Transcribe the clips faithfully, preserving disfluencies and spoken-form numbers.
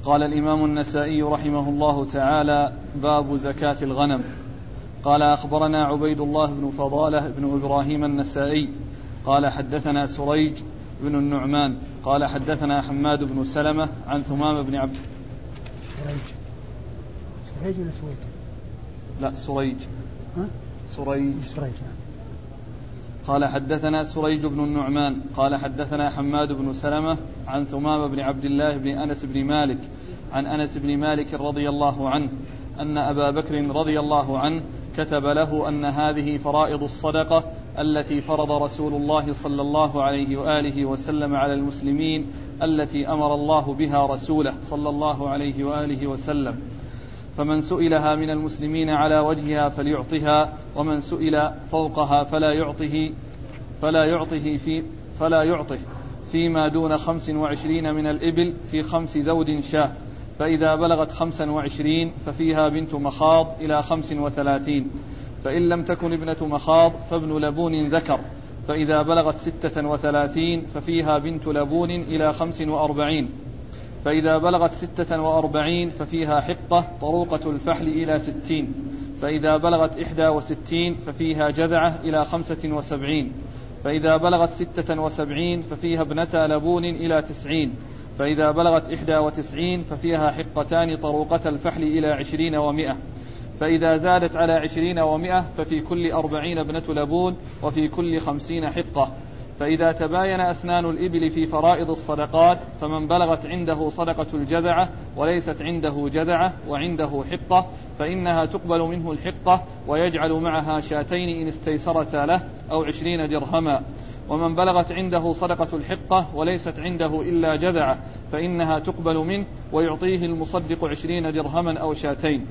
قال الإمام النسائي رحمه الله تعالى: باب زكاة الغنم. قال: أخبرنا عبيد الله بن فضالة بن إبراهيم النسائي قال: حدثنا سريج بن النعمان قال: حدثنا حماد بن سلمة عن ثمام بن عبد سريج سريج ولا سويد؟ لا سريج ها؟ سريج سريج. قال: حدثنا سريج بن النعمان قال: حدثنا حماد بن سلمة عن ثمام بن عبد الله بن أنس بن مالك عن أنس بن مالك رضي الله عنه أن أبا بكر رضي الله عنه كتب له أن هذه فرائض الصدقة التي فرض رسول الله صلى الله عليه وآله وسلم على المسلمين التي أمر الله بها رسوله صلى الله عليه وآله وسلم، فمن سئلها من المسلمين على وجهها فليعطها، ومن سئل فوقها فلا يعطه فلا يعطه في فلا يعطه فيما دون خمس وعشرين من الإبل في خمس ذود شاه، فإذا بلغت خمسا وعشرين ففيها بنت مخاض إلى خمس وثلاثين، فإن لم تكن ابنة مخاض فابن لبون ذكر، فإذا بلغت ستة وثلاثين ففيها بنت لبون إلى خمس وأربعين، فإذا بلغت ستة وأربعين ففيها حقة طروقة الفحل إلى ستين، فإذا بلغت إحدى وستين ففيها جذعة إلى خمسة وسبعين، فإذا بلغت ستة وسبعين ففيها ابنتا لبون إلى تسعين، فإذا بلغت إحدى وتسعين ففيها حقتان طروقة الفحل إلى عشرين ومئة، فإذا زادت على عشرين ومئة ففي كل أربعين ابنة لبون وفي كل خمسين حقة. فإذا تباين أسنان الإبل في فرائض الصدقات فمن بلغت عنده صدقة الجذعة وليست عنده جذعة وعنده حقة فإنها تقبل منه الحقة ويجعل معها شاتين إن استيسرتا له أو عشرين درهما، ومن بلغت عنده صدقة الحقة وليست عنده إلا جذعة فإنها تقبل منه ويعطيه المصدق عشرين درهما أو شاتين،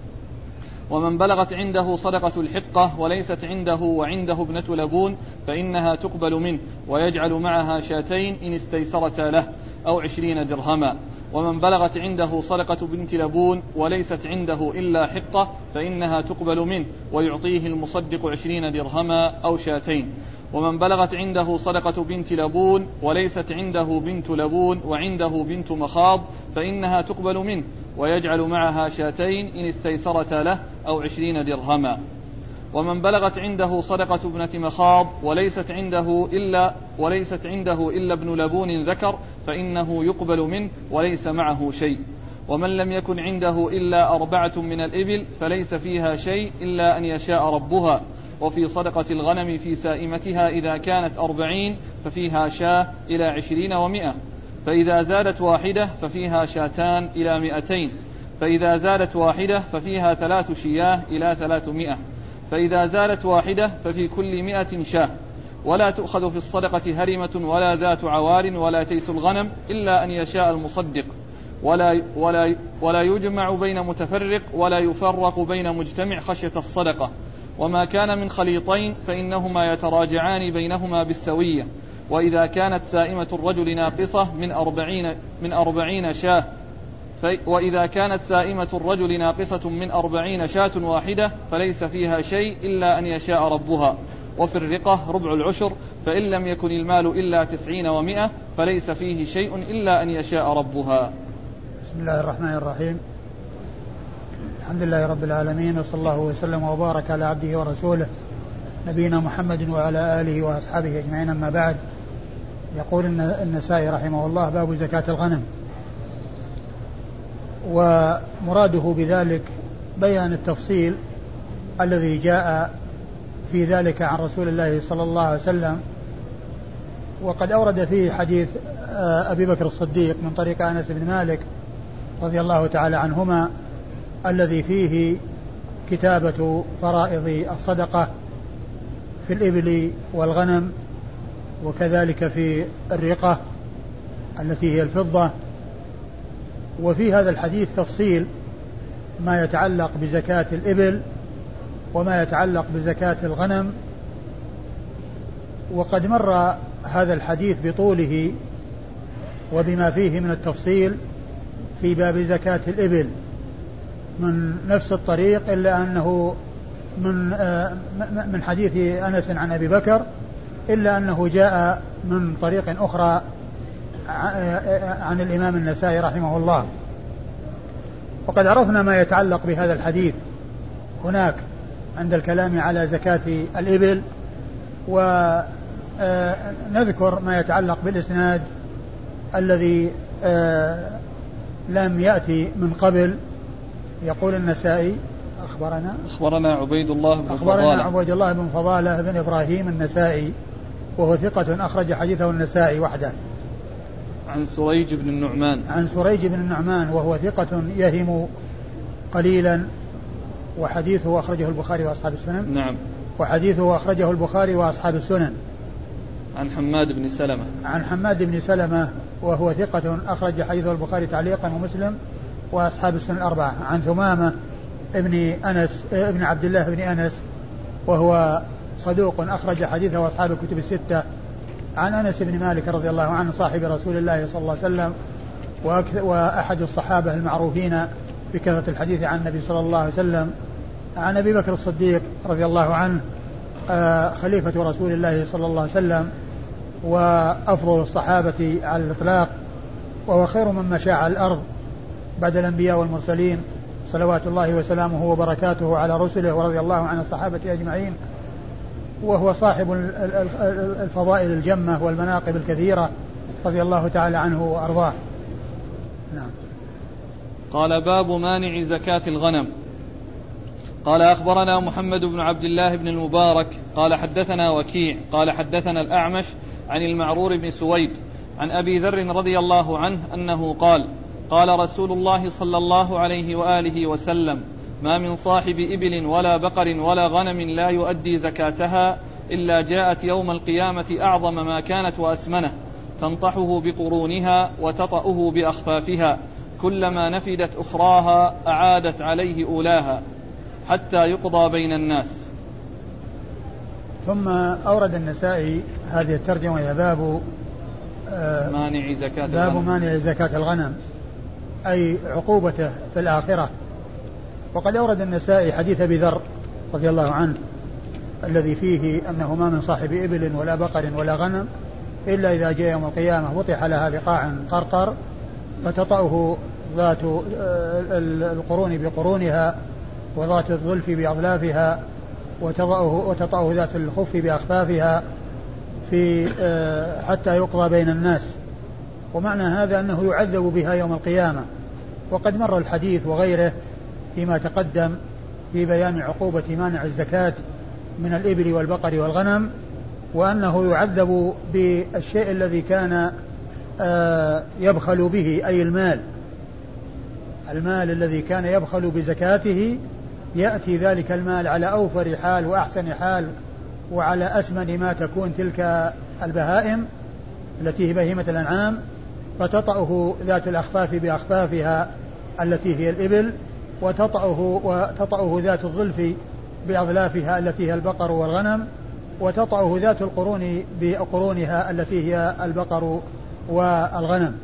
ومن بلغت عنده صدقة الحقة وليست عنده وعنده ابنة لبون فإنها تقبل منه ويجعل معها شاتين إن استيسرتا له أو عشرين درهما، ومن بلغت عنده صدقة بنت لبون وليست عنده إلا حقة فإنها تقبل منه ويعطيه المصدق عشرين درهما أو شاتين، ومن بلغت عنده صدقة بنت لبون وليست عنده بنت لبون وعنده بنت مخاض فإنها تقبل منه ويجعل معها شاتين إن استيسرتا له أو عشرين درهما، ومن بلغت عنده صدقة ابنة مخاض وليست عنده إلا وليست عنده إلا ابن لبون ذكر فإنه يقبل منه وليس معه شيء، ومن لم يكن عنده إلا أربعة من الإبل فليس فيها شيء إلا أن يشاء ربها. وفي صدقة الغنم في سائمتها إذا كانت أربعين ففيها شاة إلى عشرين ومئة، فإذا زادت واحدة ففيها شاتان إلى مئتين، فإذا زادت واحدة ففيها ثلاث شياه إلى ثلاثمائة، فإذا زادت واحدة ففي كل مئة شاه. ولا تؤخذ في الصدقة هرمة ولا ذات عوار ولا تيس الغنم إلا أن يشاء المصدق، ولا, ولا, ولا يجمع بين متفرق ولا يفرق بين مجتمع خشية الصدقة. وما كان من خليطين فإنهما يتراجعان بينهما بالسوية. وإذا كانت سائمة الرجل ناقصة من أربعين, من أربعين شاة وإذا كانت سائمة الرجل ناقصة من أربعين شاة واحدة فليس فيها شيء إلا أن يشاء ربها. وفي الرقة ربع العشر، فإن لم يكن المال إلا تسعين ومئة فليس فيه شيء إلا أن يشاء ربها. بسم الله الرحمن الرحيم. الحمد لله رب العالمين، وصلى الله وسلم وبارك على عبده ورسوله نبينا محمد وعلى آله وأصحابه أجمعين، أما بعد. يقول النسائي رحمه الله: باب زكاة الغنم. ومراده بذلك بيان التفصيل الذي جاء في ذلك عن رسول الله صلى الله عليه وسلم. وقد أورد فيه حديث أبي بكر الصديق من طريق أنس بن مالك رضي الله تعالى عنهما الذي فيه كتابة فرائض الصدقة في الإبل والغنم، وكذلك في الرقة التي هي الفضة. وفي هذا الحديث تفصيل ما يتعلق بزكاة الإبل وما يتعلق بزكاة الغنم، وقد مر هذا الحديث بطوله وبما فيه من التفصيل في باب زكاة الإبل من نفس الطريق، إلا أنه من من حديث أنس عن أبي بكر، إلا أنه جاء من طريق أخرى عن الإمام النسائي رحمه الله. وقد عرفنا ما يتعلق بهذا الحديث هناك عند الكلام على زكاة الإبل، ونذكر ما يتعلق بالإسناد الذي لم يأتي من قبل. يقول النسائي أخبرنا أخبرنا عبيد الله بن أخبرنا فضالة عبيد الله بن فضالة بن إبراهيم النسائي وهو ثقة أخرج حديثه النسائي وحده. عن سريج بن النعمان عن سريج بن النعمان وهو ثقة يهم قليلا وحديثه أخرجه البخاري وأصحاب السنن. نعم. وحديثه أخرجه البخاري وأصحاب السنن. عن حماد بن سلمة عن حماد بن سلمة وهو ثقة أخرج حديثه البخاري تعليقا ومسلم وأصحاب السنن الأربعة. عن ثمامة ابن أنس ابن عبد الله بن أنس وهو صدوق أخرج حديثه وأصحاب الكتب الستة. عن أنس بن مالك رضي الله عنه صاحب رسول الله صلى الله عليه وسلم وأحد الصحابة المعروفين بكثرة الحديث عن النبي صلى الله عليه وسلم. عن أبي بكر الصديق رضي الله عنه خليفة رسول الله صلى الله عليه وسلم وأفضل الصحابة على الإطلاق، وهو خير من مشى على الأرض بعد الأنبياء والمرسلين صلوات الله وسلامه وبركاته على رسله، ورضي الله عن الصحابة أجمعين، وهو صاحب الفضائل الجمة والمناقب الكثيرة رضي الله تعالى عنه وأرضاه. نعم. قال باب مانع زكاة الغنم. قال أخبرنا محمد بن عبد الله بن المبارك قال حدثنا وكيع قال حدثنا الأعمش عن المعرور بن سويد عن أبي ذر رضي الله عنه أنه قال قال رسول الله صلى الله عليه وآله وسلم ما من صاحب إبل ولا بقر ولا غنم لا يؤدي زكاتها إلا جاءت يوم القيامة أعظم ما كانت وأسمنه تنطحه بقرونها وتطأه بأخفافها كلما نفدت أخراها أعادت عليه أولاها حتى يقضى بين الناس. ثم أورد النسائي هذه الترجمة يا باب مانع زكاة باب الغنم. مانع زكاة الغنم أي عقوبته في الآخرة. وقد أورد النسائي حديث أبي ذر رضي الله عنه الذي فيه أنه ما من صاحب إبل ولا بقر ولا غنم إلا إذا جاء يوم القيامة وطح لها بقاع قرقر فتطأه ذات القرون بقرونها وذات الظلف بأظلافها وتطأه ذات الخف بأخفافها في حتى يقضى بين الناس. ومعنى هذا أنه يعذب بها يوم القيامة. وقد مر الحديث وغيره فيما تقدم في بيان عقوبة مانع الزكاة من الإبل والبقر والغنم، وأنه يعذب بالشيء الذي كان يبخل به أي المال المال الذي كان يبخل بزكاته يأتي ذلك المال على أوفر حال وأحسن حال وعلى أسمن ما تكون تلك البهائم التي هي بهيمة الأنعام فتطأه ذات الأخفاف بأخفافها التي هي الإبل وتطأه, وتطأه ذات الظلف بأظلافها التي هي البقر والغنم وتطأه ذات القرون بقرونها التي هي البقر والغنم.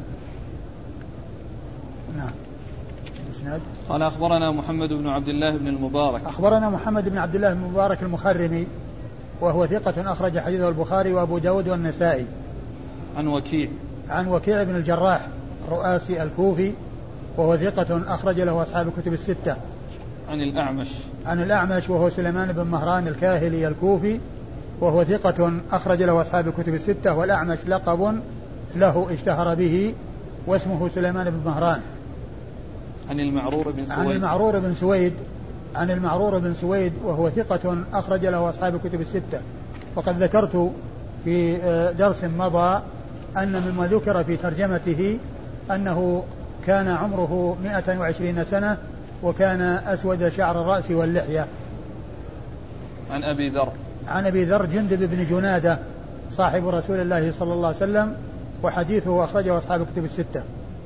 نعم. قال أخبرنا محمد بن عبد الله بن المبارك أخبرنا محمد بن عبد الله بن المبارك المخرمي وهو ثقة أخرج حديثه البخاري وأبو داود والنسائي. عن وكيع عن وكيع بن الجراح الرؤاسي الكوفي وهو ثقة أخرج له أصحاب الكتب الستة. عن الأعمش عن الأعمش وهو سليمان بن مهران الكاهلي الكوفي وهو ثقة أخرج له أصحاب الكتب الستة. والأعمش لقب له اشتهر به واسمه سليمان بن مهران. عن المعرور بن سويد عن المعرور بن سويد عن المعرور بن سويد وهو ثقة أخرج له أصحاب الكتب الستة. وقد ذكرت في درس مضى أن مما ذكر في ترجمته أنه كان عمره مئة وعشرين سنة وكان أسود شعر الرأس واللحية. عن أبي ذر عن أبي ذر جندب بن جنادة صاحب رسول الله صلى الله عليه وسلم وحديثه أخرجه أصحاب الكتب الستة.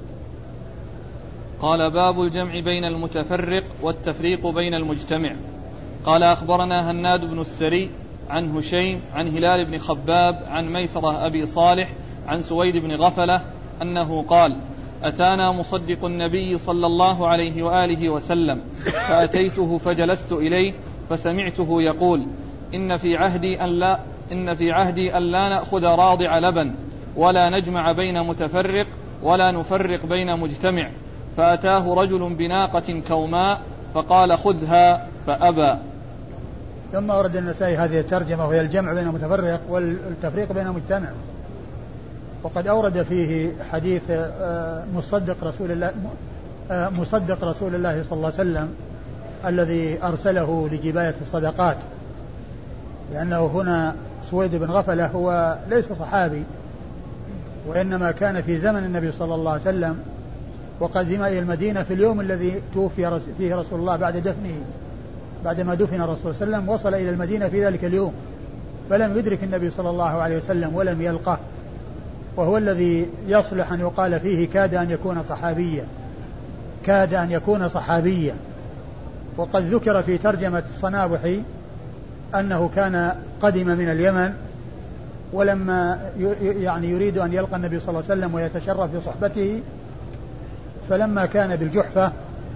قال باب الجمع بين المتفرق والتفريق بين المجتمع. قال أخبرنا هناد بن السري عن هشيم عن هلال بن خباب عن ميسرة أبي صالح عن سويد بن غفلة أنه قال أتانا مصدق النبي صلى الله عليه وآله وسلم فأتيته فجلست إليه فسمعته يقول إن في عهدي أن لا, إن في عهدي أن لا نأخذ راضع لبن ولا نجمع بين متفرق ولا نفرق بين مجتمع فأتاه رجل بناقة كوماء فقال خذها فأبى. ثم ورد النسائي هذه الترجمة وهي الجمع بين المتفرق والتفريق بين المجتمع. وقد أورد فيه حديث مصدق رسول الله مصدق رسول الله صلى الله عليه وسلم الذي أرسله لجباية الصدقات، لأنه هنا سويد بن غفلة هو ليس صحابي، وإنما كان في زمن النبي صلى الله عليه وسلم، وقدم إلى المدينة في اليوم الذي توفي فيه رسول الله بعد دفنه، بعدما دفن الرسول صلى الله عليه وسلم وصل إلى المدينة في ذلك اليوم، فلم يدرك النبي صلى الله عليه وسلم ولم يلقه، وهو الذي يصلح أن يقال فيه كاد أن يكون صحابيا كاد أن يكون صحابيا. وقد ذكر في ترجمة الصنابحي أنه كان قدم من اليمن، ولما يعني يريد أن يلقى النبي صلى الله عليه وسلم ويتشرف بصحبته، فلما كان بالجحفة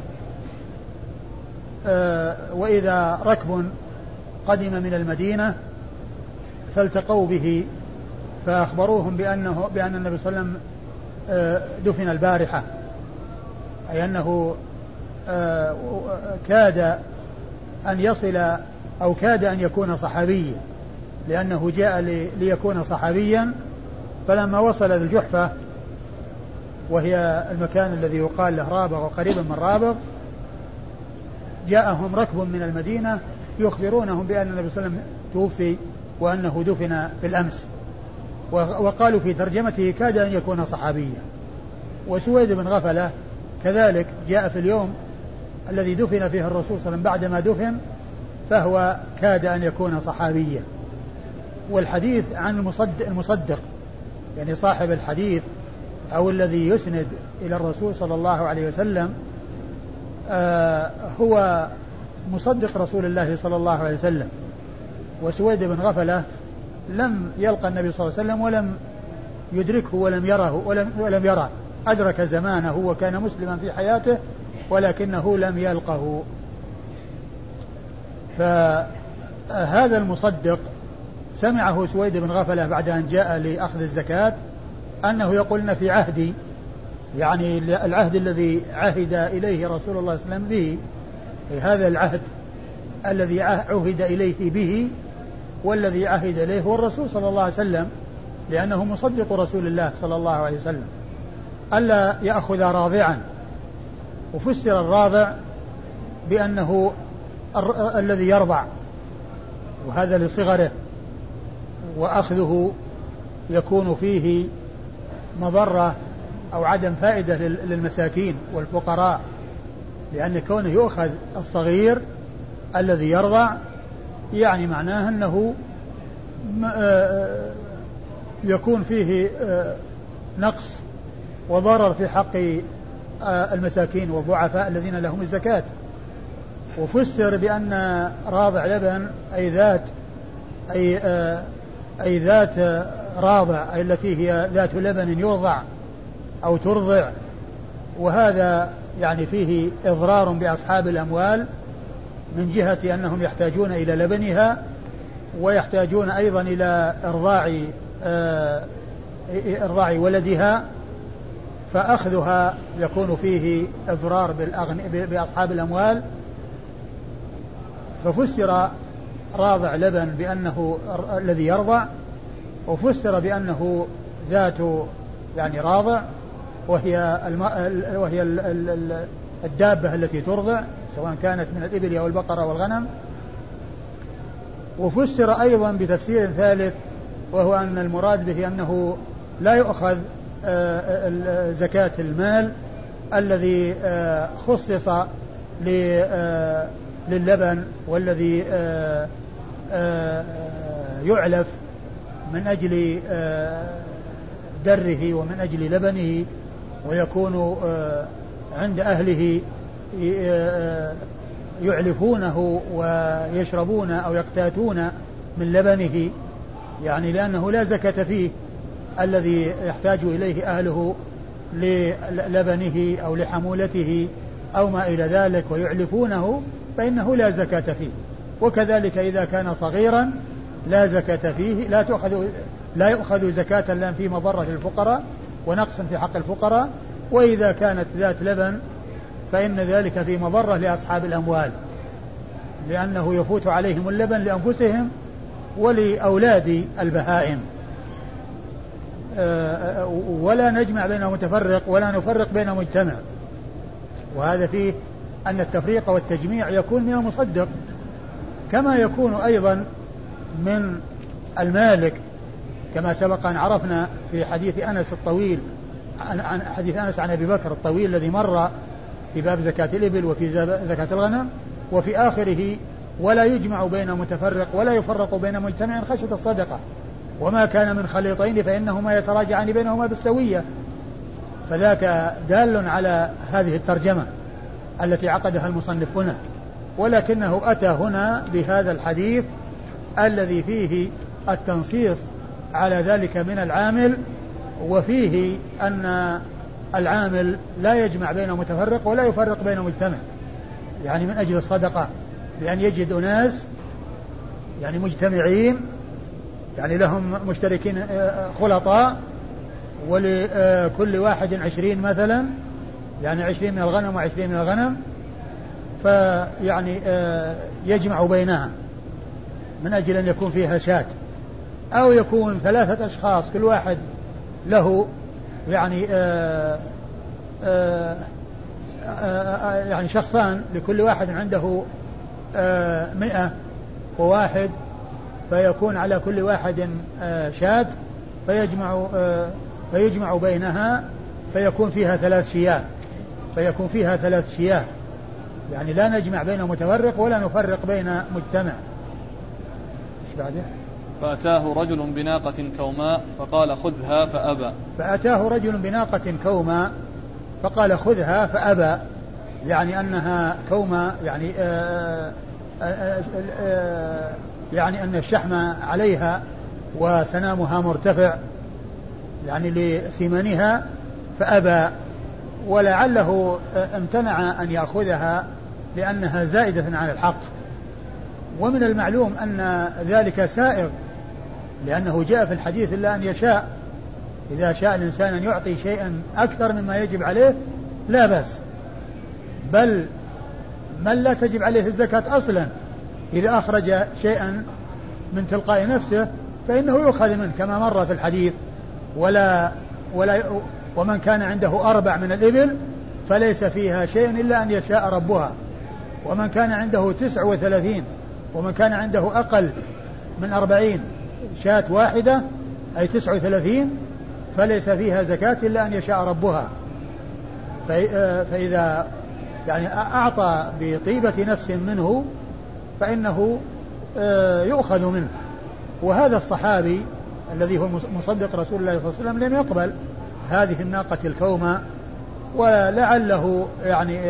وإذا ركب قدم من المدينة فالتقوا به فأخبروهم بأنه بأن النبي صلى الله عليه وسلم دفن البارحة، أي أنه كاد أن يصل أو كاد أن يكون صحابيا، لأنه جاء ليكون صحابيا. فلما وصل الجحفة وهي المكان الذي يقال له رابغ وقريبا من رابغ، جاءهم ركب من المدينة يخبرونهم بأن النبي صلى الله عليه وسلم توفي وأنه دفن في الأمس، وقالوا في ترجمته كاد أن يكون صحابيا. وسويد بن غفلة كذلك جاء في اليوم الذي دفن فيه الرسول صلى الله عليه وسلم بعدما دفن، فهو كاد أن يكون صحابيا. والحديث عن المصدق, المصدق يعني صاحب الحديث أو الذي يسند إلى الرسول صلى الله عليه وسلم آه هو مصدق رسول الله صلى الله عليه وسلم. وسويد بن غفلة لم يلقى النبي صلى الله عليه وسلم ولم يدركه ولم يره ولم, ولم يره أدرك زمانه وكان مسلما في حياته ولكنه لم يلقه. فهذا المصدق سمعه سويد بن غفلة بعد أن جاء لأخذ الزكاة أنه يقولن في عهدي، يعني العهد الذي عهد إليه رسول الله صلى الله عليه وسلم به، هذا العهد الذي عهد إليه به والذي عهد إليه هو الرسول صلى الله عليه وسلم، لأنه مصدق رسول الله صلى الله عليه وسلم، ألا يأخذ راضعا. وفسر الراضع بأنه الذي يرضع، وهذا لصغره، وأخذه يكون فيه مضرة أو عدم فائدة للمساكين والفقراء، لأن كونه يؤخذ الصغير الذي يرضع يعني معناه أنه يكون فيه نقص وضرر في حق المساكين والضعفاء الذين لهم الزكاة. وفسر بأن راضع لبن أي ذات أي, أي ذات راضع، أي التي هي ذات لبن يرضع أو ترضع، وهذا يعني فيه إضرار بأصحاب الأموال من جهة أنهم يحتاجون إلى لبنها ويحتاجون أيضا إلى إرضاع إرضاع ولدها، فأخذها يكون فيه إضرار بأصحاب الأموال. ففسر راضع لبن بأنه الذي يرضع، وفسر بأنه ذات يعني راضع، وهي الم... وهي ال... ال... الدابة التي ترضع سواء كانت من الإبل أو البقرة والغنم. وفسر أيضا بتفسير ثالث، وهو أن المراد به أنه لا يؤخذ زكاة المال الذي خصص للبن والذي يعلف من أجل دره ومن أجل لبنه، ويكون عند أهله يعلفونه ويشربون أو يقتاتون من لبنه، يعني لأنه لا زكاة فيه الذي يحتاج إليه أهله للبنه أو لحمولته أو ما إلى ذلك ويعلفونه، فإنه لا زكاة فيه. وكذلك إذا كان صغيرا لا زكاة فيه، لا تأخذ لا يؤخذ زكاة لا في مضرة الفقراء ونقص في حق الفقراء، وإذا كانت ذات لبن فإن ذلك في مضرة لأصحاب الأموال، لأنه يفوت عليهم اللبن لأنفسهم ولأولاد البهائم. ولا نجمع بين متفرق ولا نفرق بين مجتمع، وهذا فيه أن التفريق والتجميع يكون من المصدق، كما يكون أيضا من المالك، كما سبق أن عرفنا في حديث أنس الطويل، عن حديث أنس عن أبي بكر الطويل الذي مر في باب زكاة الإبل وفي زكاة الغنم، وفي آخره ولا يجمع بين متفرق ولا يفرق بين مجتمع خشية الصدقة، وما كان من خليطين فإنهما يتراجعان بينهما بالسوية. فذاك دال على هذه الترجمة التي عقدها المصنف هنا، ولكنه أتى هنا بهذا الحديث الذي فيه التنصيص على ذلك من العامل، وفيه أن العامل لا يجمع بين متفرق ولا يفرق بين مجتمع، يعني من أجل الصدقة، لأن يجد ناس يعني مجتمعين، يعني لهم مشتركين خلطاء، ولكل واحد عشرين مثلا، يعني عشرين من الغنم وعشرين من الغنم، فيعني يجمع بينها من أجل أن يكون فيها شاة، أو يكون ثلاثة أشخاص كل واحد له يعني آآ آآ آآ يعني شخصان، لكل واحد عنده مئة وواحد، فيكون على كل واحد شاة، فيجمع فيجمع بينها فيكون فيها ثلاث شياه فيكون فيها ثلاث شياه يعني لا نجمع بين متفرق ولا نفرق بين مجتمع. ايش بعده؟ فأتاه رجل بناقة كوماء فقال خذها فأبى. فأتاه رجل بناقة كوماء فقال خذها فأبى، يعني أنها كوماء، يعني آآ آآ آآ يعني أن الشحم عليها وسنامها مرتفع يعني لثمنها، فأبى، ولعله امتنع أن يأخذها لأنها زائدة عن الحق. ومن المعلوم أن ذلك سائغ، لأنه جاء في الحديث إلا أن يشاء، إذا شاء الإنسان أن يعطي شيئا أكثر مما يجب عليه لا بأس، بل من لا تجب عليه الزكاة أصلا إذا أخرج شيئا من تلقاء نفسه فإنه يؤخذ منه كما مر في الحديث. ولا ولا ومن كان عنده أربع من الإبل فليس فيها شيء إلا أن يشاء ربها، ومن كان عنده تسع وثلاثين ومن كان عنده أقل من أربعين شاة واحدة أي تسع وثلاثين فليس فيها زكاة إلا أن يشاء ربها. فإذا يعني أعطى بطيبة نفس منه فإنه يؤخذ منه. وهذا الصحابي الذي هو مصدق رسول الله صلى الله عليه وسلم لم يقبل هذه الناقة الكومة، ولعله يعني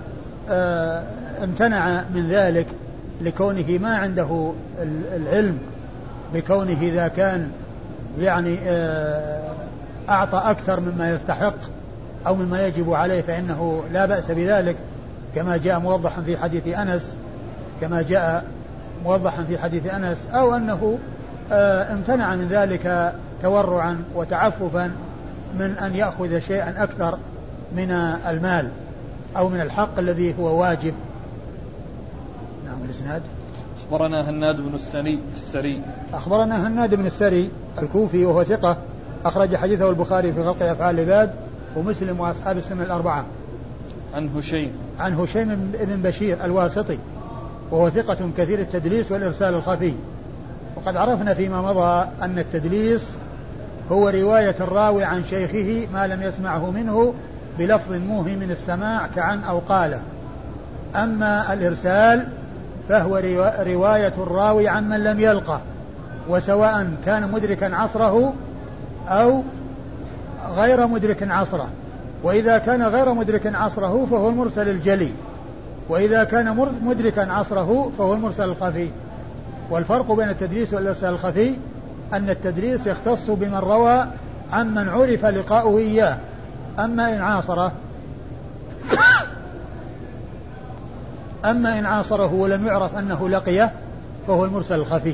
امتنع من ذلك لكونه ما عنده العلم بكونه إذا كان يعني أعطى أكثر مما يستحق أو مما يجب عليه فإنه لا بأس بذلك، كما جاء موضحا في حديث أنس كما جاء موضحا في حديث أنس أو أنه امتنع من ذلك تورعا وتعففا من أن يأخذ شيئا أكثر من المال أو من الحق الذي هو واجب. نعم. الإسناد. أخبرنا هناد بن السري السري أخبرنا هناد بن السري الكوفي وهو ثقة، أخرج حديثه البخاري في خلق أفعال العباد ومسلم وأصحاب السنة الأربعة. عن هشيم عن هشيم بن بشير الواسطي وهو ثقة كثير التدليس والإرسال الخفي. وقد عرفنا فيما مضى أن التدليس هو رواية الراوي عن شيخه ما لم يسمعه منه بلفظ موهم من السماع كعن أو قال. أما الإرسال فهو رواية الراوي عن من لم يلقه، وسواء كان مدركا عصره أو غير مدرك عصره، وإذا كان غير مدرك عصره فهو المرسل الجلي، وإذا كان مدركا عصره فهو المرسل الخفي. والفرق بين التدليس والإرسال الخفي أن التدليس يختص بمن روى عن من عرف لقاؤه إياه، أما إن عاصره أما إن عاصره ولم يعرف أنه لقيه فهو المرسل الخفي.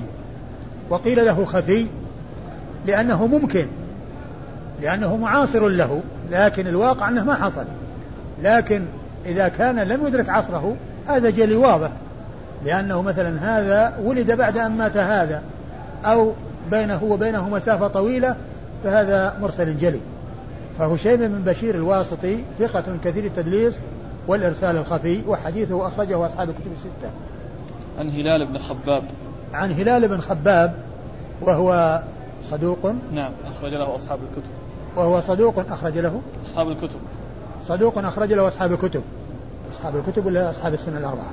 وقيل له خفي لأنه ممكن، لأنه معاصر له، لكن الواقع أنه ما حصل. لكن إذا كان لم يدرك عصره هذا جلي واضح، لأنه مثلا هذا ولد بعد أن مات هذا، أو بينه وبينه مسافة طويلة، فهذا مرسل جلي. فهو شيء من بشير الواسطي ثقة كثير التدليس والإرسال الخفي، وحديثه أخرجه أصحاب الكتب الستة. عن هلال بن خباب. عن هلال بن خباب وهو صدوق. نعم أخرج له أصحاب الكتب. وهو صدوق أخرج له أصحاب الكتب. صدوق أخرج له أصحاب الكتب. أصحاب الكتب ولا أصحاب السنة الأربعة؟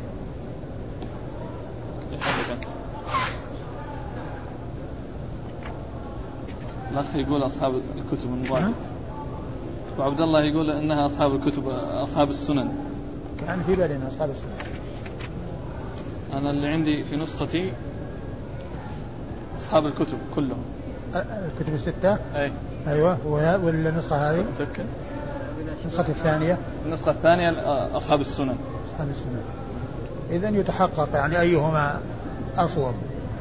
الأخ يقول أصحاب الكتب المبارك، وعبد الله يقول إنها أصحاب الكتب أصحاب السنن. كان في بالنا أصحاب السنن. أنا اللي عندي في نسختي أصحاب الكتب كلهم. الكتب الستة. أي. أيوة. والنسخة هذه متأكد؟ النسخة الثانية. النسخة الثانية أصحاب السنن. أصحاب السنن. إذن يتحقق يعني أيهما أصوب.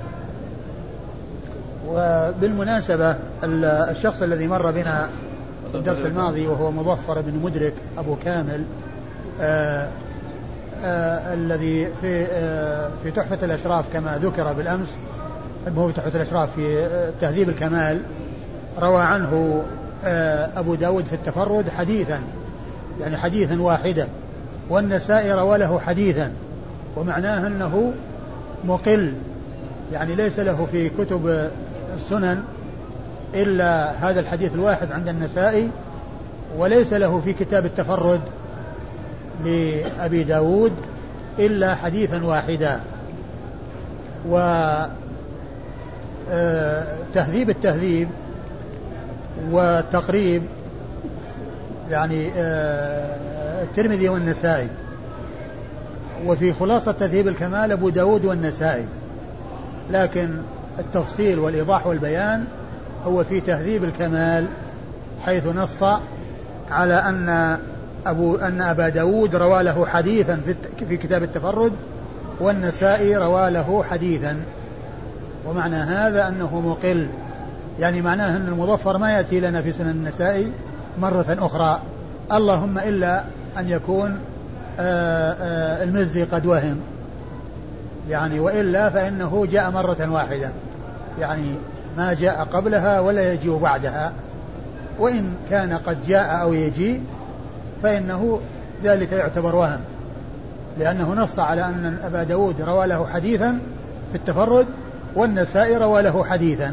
وبالمناسبة الشخص الذي مر بنا في الدرس الماضي وهو مظفر بن مدرك أبو كامل آآ آآ الذي في في تحفة الأشراف كما ذكر بالأمس، هو تحفة الأشراف في تهذيب الكمال، روى عنه أبو داود في التفرد حديثا، يعني حديثا واحدا، والنسائي روى له حديثا، ومعناه أنه مقل، يعني ليس له في كتب السنن إلا هذا الحديث الواحد عند النسائي، وليس له في كتاب التفرد لأبي داود إلا حديثا واحدا. وتهذيب التهذيب والتقريب يعني الترمذي والنسائي، وفي خلاصة تهذيب الكمال أبو داود والنسائي، لكن التفصيل والإيضاح والبيان هو في تهذيب الكمال، حيث نص على أن أبو أن أبا داود روى له حديثا في كتاب التفرد، والنسائي روى له حديثا. ومعنى هذا أنه مقل، يعني معناه أن المظفر ما يأتي لنا في سنن النسائي مرة أخرى، اللهم إلا أن يكون آآ آآ المزي قد وهم، يعني وإلا فإنه جاء مرة واحدة، يعني ما جاء قبلها ولا يجيء بعدها، وإن كان قد جاء أو يجيء فإنه ذلك يعتبر وهم، لأنه نص على أن أبا داود روى له حديثا في التفرد، والنسائي روى له حديثا.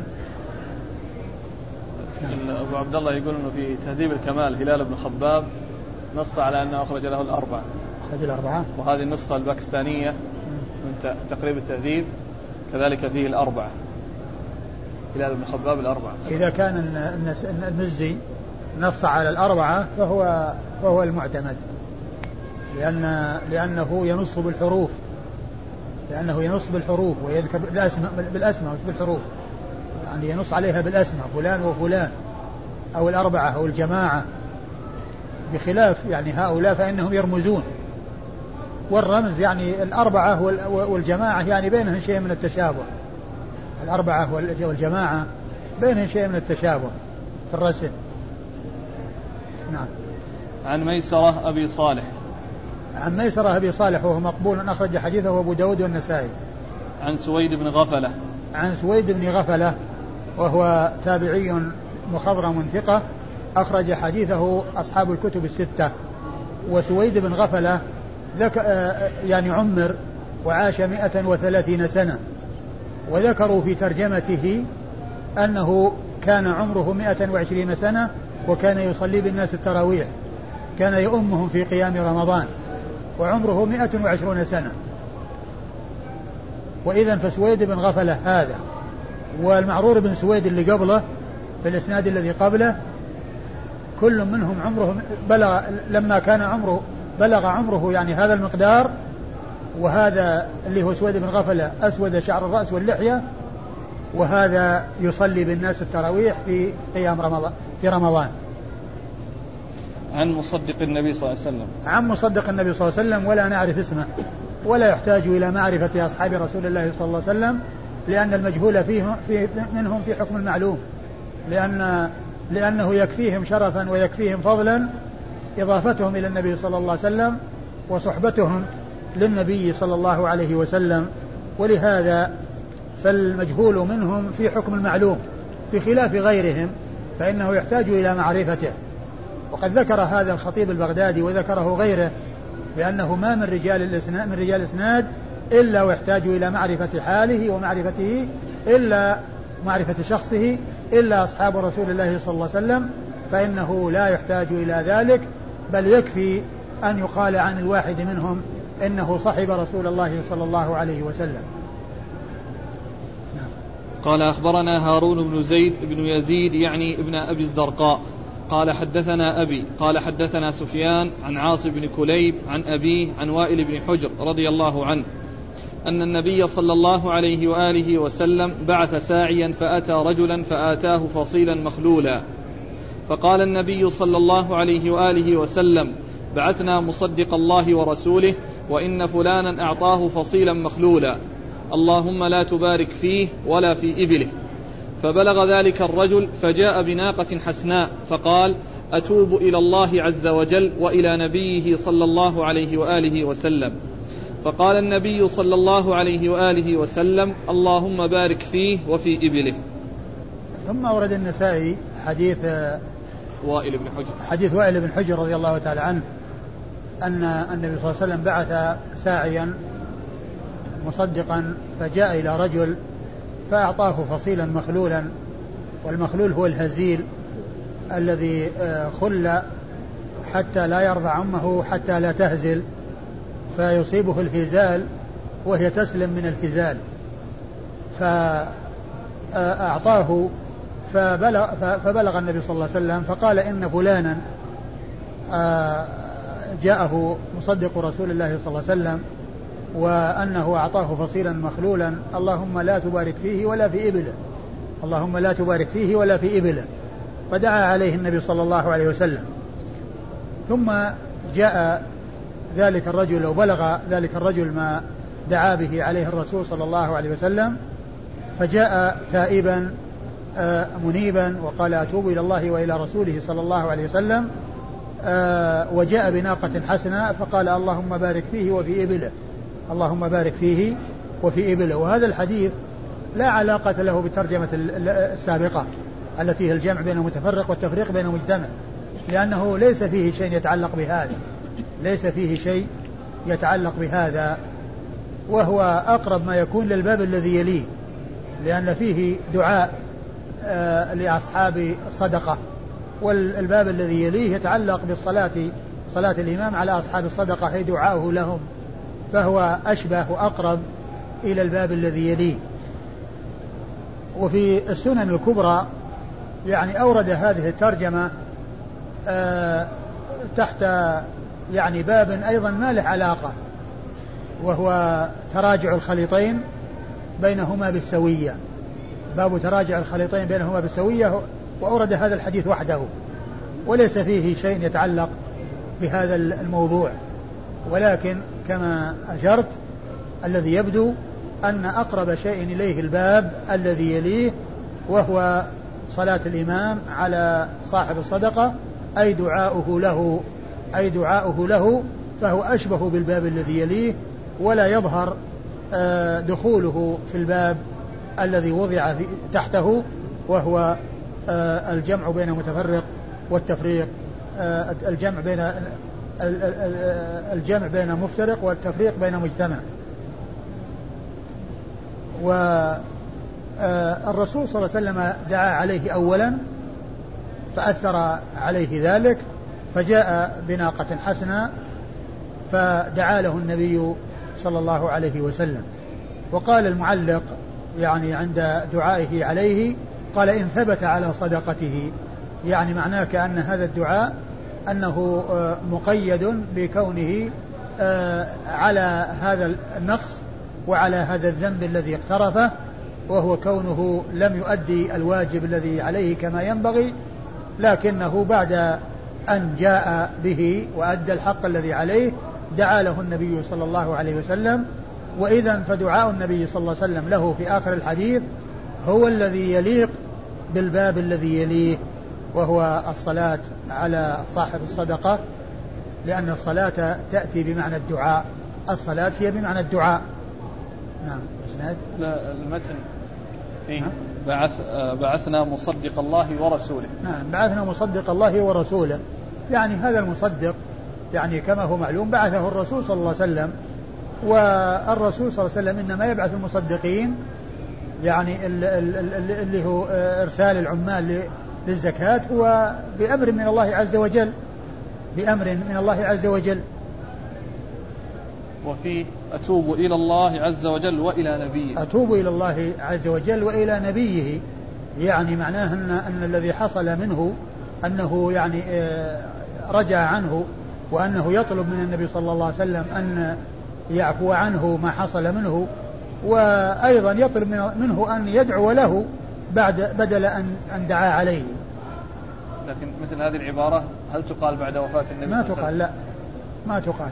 أبو عبد الله يقول أنه في تهذيب الكمال هلال بن خباب نص على أنه أخرج له الأربعة. أخرج الأربعة. وهذه النسخة الباكستانية من تقريب التهذيب كذلك فيه الأربعة، هلال بن خباب الأربعة. إذا كان المزي نص على الأربعة فهو فهو المعتمد، لأن لأنه ينص بالحروف، لأنه ينص بالحروف ويذكر بالأسماء بالأسماء مش بالحروف، يعني ينص عليها بالأسماء فلان وفلان أو الأربعة أو الجماعة، بخلاف يعني هؤلاء فإنهم يرمزون، والرمز يعني الأربعة والجماعة يعني بينهم شيء من التشابه، الأربعة والجماعة بينهم شيء من التشابه في الرسم. نعم. عن ميسرة أبي صالح. عن ميسرة أبي صالح وهو مقبول أخرج حديثه أبو داود والنسائي. عن سويد بن غفلة. عن سويد بن غفلة وهو تابعي مخضرم ثقة أخرج حديثه أصحاب الكتب الستة. وسويد بن غفلة ذك يعني عمر وعاش مئة وثلاثين سنة، وذكروا في ترجمته أنه كان عمره مئة وعشرين سنة، وكان يصلي بالناس التراويح، كان يؤمهم في قيام رمضان، وعمره مئة وعشرون سنة. وإذن فسويد بن غفلة هذا والمعرور بن سويد اللي قبله في الإسناد الذي قبله كل منهم عمره بلغ، لما كان عمره بلغ عمره يعني هذا المقدار، وهذا اللي هو سويد بن غفلة أسود شعر الرأس واللحية، وهذا يصلي بالناس التراويح في قيام رمضان في رمضان. عن مصدق النبي صلى الله عليه وسلم. عن مصدق النبي صلى الله عليه وسلم ولا نعرف اسمه، ولا يحتاج إلى معرفة أصحاب رسول الله صلى الله عليه وسلم، لأن المجهول فيه في منهم في حكم المعلوم، لأن لأنه يكفيهم شرفا ويكفيهم فضلا إضافتهم إلى النبي صلى الله عليه وسلم وصحبتهم للنبي صلى الله عليه وسلم. ولهذا فالمجهول منهم في حكم المعلوم بخلاف غيرهم فإنه يحتاج إلى معرفته. وقد ذكر هذا الخطيب البغدادي وذكره غيره بأنه ما من رجال الإسناد من رجال الإسناد إلا ويحتاج إلى معرفة حاله ومعرفته إلا معرفة شخصه إلا أصحاب رسول الله صلى الله عليه وسلم، فإنه لا يحتاج إلى ذلك، بل يكفي أن يقال عن الواحد منهم إنه صحب رسول الله صلى الله عليه وسلم. قال أخبرنا هارون بن زيد بن يزيد يعني ابن أبي الزرقاء قال حدثنا أبي قال حدثنا سفيان عن عاصم بن كليب عن أبيه عن وائل بن حجر رضي الله عنه أن النبي صلى الله عليه وآله وسلم بعث ساعيا فأتى رجلا فآتاه فصيلا مخلولا، فقال النبي صلى الله عليه وآله وسلم: بعثنا مصدق الله ورسوله وإن فلانا أعطاه فصيلا مخلولا، اللهم لا تبارك فيه ولا في إبله. فبلغ ذلك الرجل فجاء بناقة حسناء فقال: أتوب إلى الله عز وجل وإلى نبيه صلى الله عليه وآله وسلم. فقال النبي صلى الله عليه وآله وسلم: اللهم بارك فيه وفي إبله. ثم أورد النسائي حديث وائل بن حجر حديث وائل بن حجر رضي الله تعالى عنه أن النبي صلى الله عليه وسلم بعث ساعيا مصدقا فجاء إلى رجل فأعطاه فصيلا مخلولا، والمخلول هو الهزيل الذي خل حتى لا يرضع أمه حتى لا تهزل فيصيبه الهزال وهي تسلم من الهزال، فأعطاه فبلغ, فبلغ النبي صلى الله عليه وسلم فقال: إن فلانا جاءه مصدق رسول الله صلى الله عليه وسلم وأنه أعطاه فصيلا مخلولا، اللهم لا تبارك فيه ولا في إبله، اللهم لا تبارك فيه ولا في إبله. فدعا عليه النبي صلى الله عليه وسلم. ثم جاء ذلك الرجل وبلغ ذلك الرجل ما دعا به عليه الرسول صلى الله عليه وسلم، فجاء تائبا منيبا وقال: أتوب إلى الله وإلى رسوله صلى الله عليه وسلم، وجاء بناقة حسنة فقال: اللهم بارك فيه وفي إبله، اللهم بارك فيه وفي إبله. وهذا الحديث لا علاقة له بالترجمة السابقة التي هي الجمع بين المتفرق والتفريق بين مجتمع، لأنه ليس فيه شيء يتعلق بهذا ليس فيه شيء يتعلق بهذا وهو أقرب ما يكون للباب الذي يليه، لأن فيه دعاء آه لأصحاب الصدقة، والباب الذي يليه يتعلق بالصلاة، صلاة الإمام على أصحاب الصدقة هي دعاؤه لهم، فهو أشبه وأقرب إلى الباب الذي يليه. وفي السنن الكبرى يعني أورد هذه الترجمة آه تحت يعني باب أيضا ما له علاقة، وهو تراجع الخليطين بينهما بالسوية، باب تراجع الخليطين بينهما بالسوية، وأورد هذا الحديث وحده وليس فيه شيء يتعلق بهذا الموضوع. ولكن كما أشرت الذي يبدو أن أقرب شيء إليه الباب الذي يليه، وهو صلاة الإمام على صاحب الصدقة، أي دعاؤه له أي دعاؤه له فهو أشبه بالباب الذي يليه، ولا يظهر دخوله في الباب الذي وضع تحته، وهو الجمع بين متفرق والتفريق، الجمع بين الجمع بين مفترق والتفريق بين مجتمع. والرسول صلى الله عليه وسلم دعا عليه أولا فأثر عليه ذلك، فجاء بناقة حسنة فدعا له النبي صلى الله عليه وسلم. وقال المعلق يعني عند دعائه عليه قال: إن ثبت على صدقته، يعني معناه كأن هذا الدعاء أنه مقيد بكونه على هذا النقص وعلى هذا الذنب الذي اقترفه، وهو كونه لم يؤدي الواجب الذي عليه كما ينبغي، لكنه بعد أن جاء به وأدى الحق الذي عليه دعا له النبي صلى الله عليه وسلم. وإذن فدعاء النبي صلى الله عليه وسلم له في آخر الحديث هو الذي يليق بالباب الذي يليه، وهو الصلاة على صاحب الصدقة، لأن الصلاة تأتي بمعنى الدعاء، الصلاة هي بمعنى الدعاء. نعم. اسناد لا المتن فيه بعث بعثنا مصدق الله ورسوله. نعم بعثنا مصدق الله ورسوله، يعني هذا المصدق يعني كما هو معلوم بعثه الرسول صلى الله عليه وسلم، والرسول صلى الله عليه وسلم إنما يبعث المصدقين يعني اللي هو إرسال العمال للزكاة هو بأمر من الله عز وجل، بأمر من الله عز وجل. وفي أتوب إلى الله عز وجل وإلى نبيه، أتوب إلى الله عز وجل وإلى نبيه، يعني معناه أن, أن الذي حصل منه أنه يعني رجع عنه، وأنه يطلب من النبي صلى الله عليه وسلم أن يعفو عنه ما حصل منه، وأيضا يطلب منه أن يدعو له بعد بدل أن, أن دعا عليه. لكن مثل هذه العبارة هل تقال بعد وفاة النبي؟ ما تقال، لا ما تقال.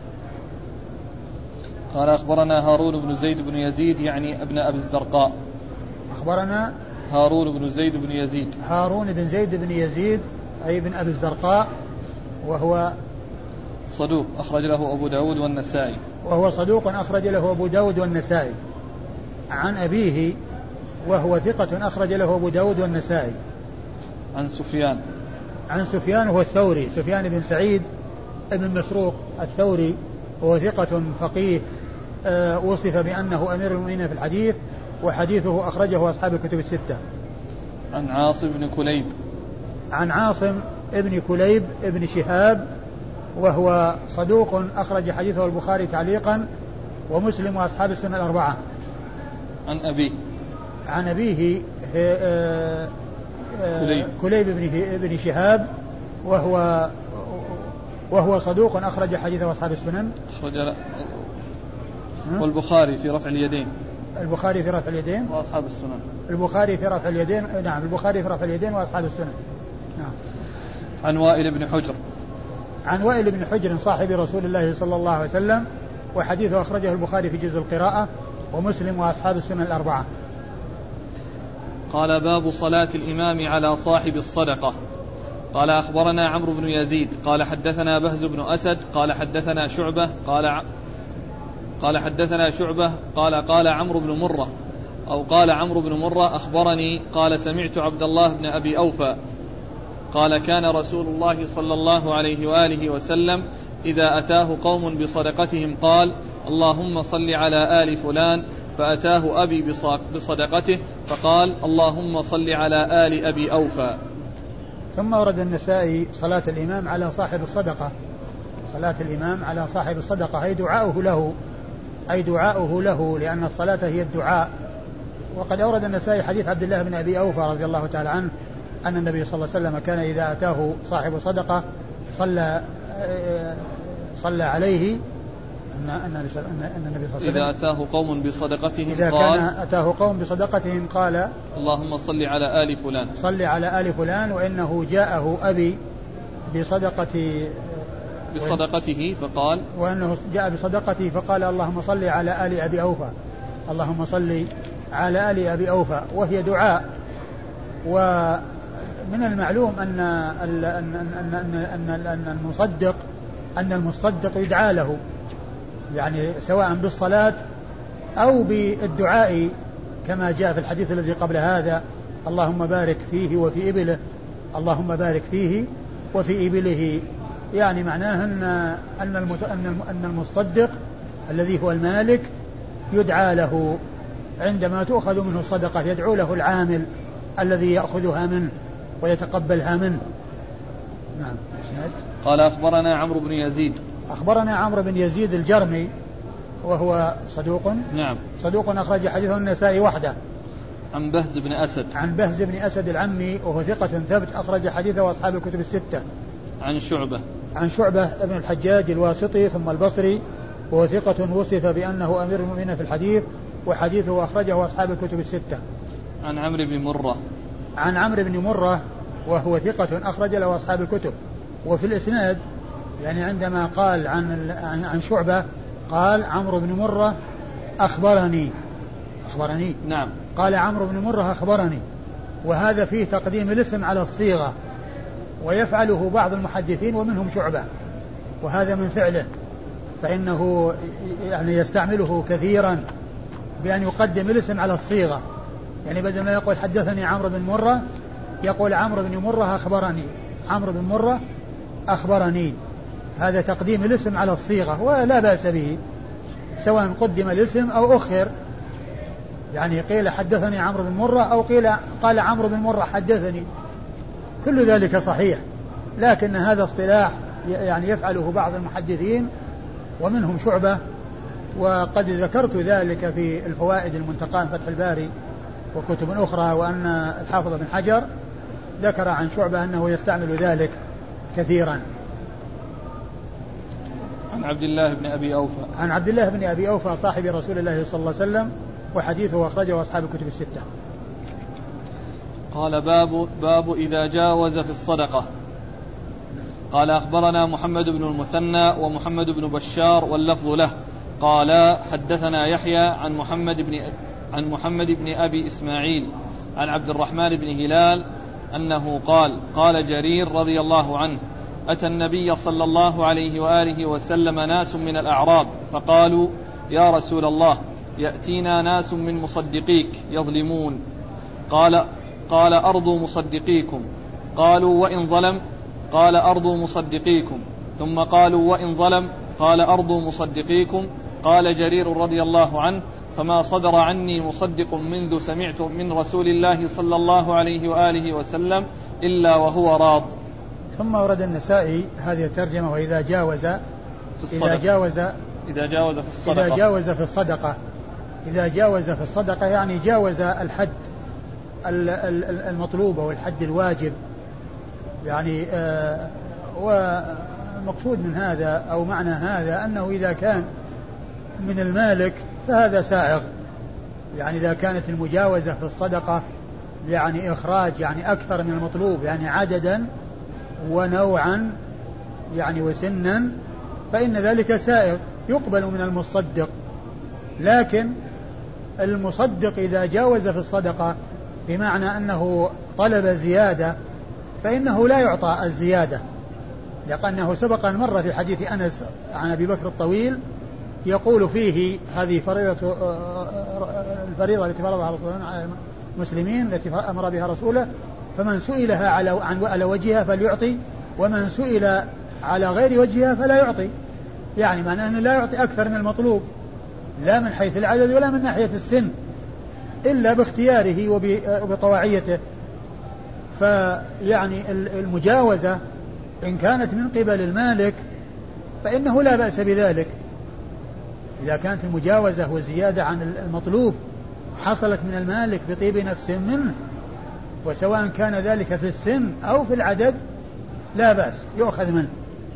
قال أخبرنا هارون بن زيد بن يزيد يعني ابن أبي الزرقاء. أخبرنا هارون بن زيد بن يزيد هارون بن زيد بن يزيد أي بن أبي الزرقاء، وهو صدوق أخرج له أبو داود والنسائي. وهو صدوق أخرج له أبو داود والنسائي. عن أبيه وهو ثقة أخرج له أبو داود والنسائي. عن سفيان عن سفيان هو الثوري، سفيان بن سعيد ابن مسروق الثوري، وهو ثقة فقيه أه وصف بأنه أمير المؤمنين في الحديث، وحديثه أخرجه أصحاب الكتب الستة. عن عاصم بن كليب عن عاصم ابن كليب ابن شهاب، وهو صدوق أخرج حديثه البخاري تعليقا ومسلم وأصحاب السنة الأربعة. عن أبيه عن أبيه أه كليب, كليب ابن شهاب، وهو وهو صدوق أخرج حديثه أصحاب السنن. أخرج والبخاري في رفع اليدين. البخاري في رفع اليدين وأصحاب السنن. البخاري في رفع اليدين، نعم البخاري في رفع اليدين وأصحاب السنن. نعم. عن وائل بن حجر عن وائل بن حجر صاحب رسول الله صلى الله عليه وسلم، وحديثه أخرجه البخاري في جزء القراءة ومسلم وأصحاب السنن الأربعة. قال باب صلاة الإمام على صاحب الصدقة. قال أخبرنا عمرو بن يزيد قال حدثنا بهز بن أسد قال حدثنا شعبة قال ع... قال حدثنا شعبة قال قال عمرو بن مرة أو قال عمرو بن مرة أخبرني قال سمعت عبد الله بن أبي أوفى قال كان رسول الله صلى الله عليه وآله وسلم إذا أتاه قوم بصدقتهم قال اللهم صل على آل فلان، فأتاه أبي بصدقته فقال اللهم صل على آل أبي أوفى. ثم ورد النسائي صلاة الإمام على صاحب الصدقة، صلاة الإمام على صاحب الصدقة أي دعاؤه له، أي دعاؤه له، لأن الصلاة هي الدعاء. وقد أورد النسائي حديث عبد الله بن أبي أوفى رضي الله تعالى عنه أن النبي صلى الله عليه وسلم كان إذا أتاه صاحب صدقة صلى صلى عليه أن أن النبي صلى الله عليه وسلم إذا أتاه قوم بصدقتهم إذا قال كان أتاه قوم بصدقتهم قال اللهم صل على آل فلان، صل على آل فلان، وإنه جاءه أبي بصدقة بصدقته فقال وأنه جاء بصدقته فقال اللهم صل على آل أبي أوفى، اللهم صل على آل أبي أوفى، وهي دعاء. ومن المعلوم أن أن أن أن أن المصدق أن المصدق يدعى له، يعني سواء بالصلاة أو بالدعاء كما جاء في الحديث الذي قبل هذا اللهم بارك فيه وفي إبله، اللهم بارك فيه وفي إبله، يعني معناه أن أن المصدق الذي هو المالك يدعى له عندما تؤخذ منه الصدقة، يدعو له العامل الذي يأخذها منه ويتقبلها منه. نعم. قال أخبرنا عمرو بن يزيد أخبرنا عمرو بن يزيد الجرمي وهو صدوق نعم صدوق أخرج حديثه النسائي وحده. عن بهز بن أسد عن بهز بن أسد العمي وهو ثقة ثبت أخرج حديثه وأصحاب الكتب الستة. عن شعبة عن شعبة ابن الحجاج الواسطي ثم البصري، وهو ثقة وصف بأنه أمير المؤمنين في الحديث، وحديثه أخرجه أصحاب الكتب الستة. عن عمرو بن مرة عن عمرو بن مرة وهو ثقة أخرج له أصحاب الكتب. وفي الإسناد يعني عندما قال عن عن شعبة قال عمرو بن مرة أخبرني أخبرني نعم قال عمرو بن مرة أخبرني، وهذا فيه تقديم الاسم على الصيغة، ويفعله بعض المحدثين ومنهم شعبة، وهذا من فعله، فإنه يعني يستعمله كثيرا بأن يقدم الاسم على الصيغة، يعني بدل ما يقول حدثني عمرو بن مرة يقول عمرو بن مرة أخبرني، عمرو بن مرة أخبرني. هذا تقديم الاسم على الصيغة ولا بأس به، سواء قدم الاسم أو أخر، يعني قيل حدثني عمرو بن مرة أو قيل قال عمرو بن مرة حدثني، كل ذلك صحيح، لكن هذا اصطلاح يعني يفعله بعض المحدثين ومنهم شعبة، وقد ذكرت ذلك في الفوائد المنتقاة من فتح الباري وكتب أخرى، وأن الحافظ بن حجر ذكر عن شعبة أنه يستعمل ذلك كثيرا. عن عبد الله بن أبي أوفى عن عبد الله بن أبي أوفى صاحب رسول الله صلى الله عليه وسلم، وحديثه أخرجه أصحاب الكتب الستة. قال باب, باب إذا جاوز في الصدقة. قال أخبرنا محمد بن المثنى ومحمد بن بشار واللفظ له قال حدثنا يحيى عن محمد بن عن محمد بن أبي إسماعيل عن عبد الرحمن بن هلال أنه قال قال جرير رضي الله عنه أتى النبي صلى الله عليه وآله وسلم ناس من الأعراب فقالوا يا رسول الله يأتينا ناس من مصدقيك يظلمون، قال قال أرضوا مصدقيكم، قالوا وإن ظلم، قال أرضوا مصدقيكم، ثم قالوا وإن ظلم، قال أرضوا مصدقيكم. قال جرير رضي الله عنه فما صدر عني مصدق منذ سمعت من رسول الله صلى الله عليه وآله وسلم إلا وهو راض. ثم ورد النسائي هذه الترجمة وإذا جاوز إذا جاوز إذا جاوز في الصدقة إذا جاوز في الصدقة إذا جاوز في الصدقة يعني جاوز الحد المطلوب والحد الواجب، يعني آه ومقصود من هذا أو معنى هذا أنه إذا كان من المالك فهذا سائغ، يعني إذا كانت المجاوزة في الصدقة يعني إخراج يعني أكثر من المطلوب يعني عددا ونوعا يعني وسنا، فإن ذلك سائغ يقبل من المصدق. لكن المصدق إذا جاوز في الصدقة بمعنى أنه طلب زيادة فإنه لا يعطى الزيادة، لأنه سبق أن مر في حديث أنس عن أبي بكر الطويل يقول فيه هذه فريضة الفريضة التي فرضها رسول الله على المسلمين التي أمر بها رسوله، فمن سئلها على على وجهها فليعطي، ومن سئل على غير وجهها فلا يعطي، يعني معناه أنه لا يعطي أكثر من المطلوب لا من حيث العدد ولا من ناحية السن إلا باختياره وبطواعيته. فيعني المجاوزة إن كانت من قبل المالك فإنه لا بأس بذلك، إذا كانت المجاوزة وزيادة عن المطلوب حصلت من المالك بطيب نفس منه، وسواء كان ذلك في السن أو في العدد لا بأس يؤخذ منه.